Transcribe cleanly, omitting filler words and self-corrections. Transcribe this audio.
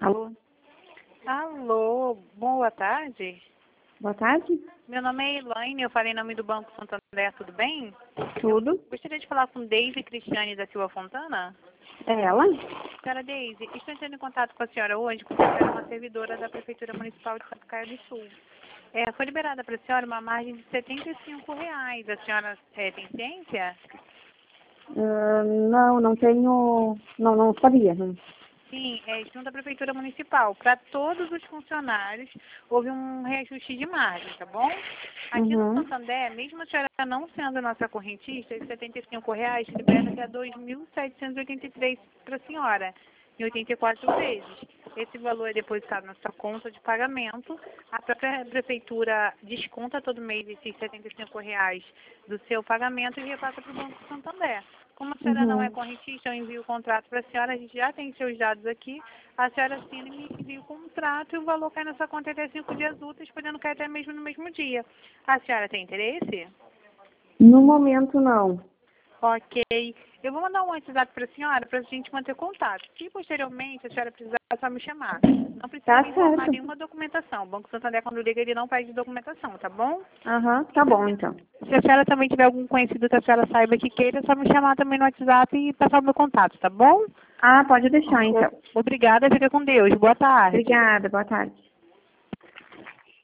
Alô? Alô, boa tarde. Boa tarde? Meu nome é Elaine, eu falei em nome do Banco Santander, tudo bem? Tudo? Gostaria de falar com Deise Cristiane da Silva Fontana. É ela? Senhora Deise, estou entrando em contato com a senhora hoje porque a senhora é uma servidora da Prefeitura Municipal de Sapucaia do Sul. Foi liberada para a senhora uma margem de R$ 75. A senhora tem ciência? Não tenho... Não sabia. Sim, junto à Prefeitura Municipal. Para todos os funcionários, houve um reajuste de margem, tá bom? Aqui no Santander, mesmo a senhora não sendo nossa correntista, os R$ 75 libera até 2.783 para a senhora, em 84 vezes. Esse valor é depositado na sua conta de pagamento. A própria Prefeitura desconta todo mês esses R$ 75 do seu pagamento e repassa para o Banco Santander. Como a senhora não é correntista, eu envio o contrato para a senhora, a gente já tem seus dados aqui, a senhora assina e me envia o contrato e o valor cai na sua conta até 5 dias úteis, podendo cair até mesmo no mesmo dia. A senhora tem interesse? No momento, não. Ok. Eu vou mandar um WhatsApp para a senhora para a gente manter contato. Se posteriormente a senhora precisar, é só me chamar. Não precisa Tá me informar certo. nenhuma documentação. O Banco Santander, quando liga, ele não pede documentação, tá bom? Tá bom, então. Se a senhora também tiver algum conhecido que a senhora saiba que queira, é só me chamar também no WhatsApp e passar o meu contato, tá bom? Pode deixar, então. Obrigada, fica com Deus. Boa tarde. Obrigada, boa tarde.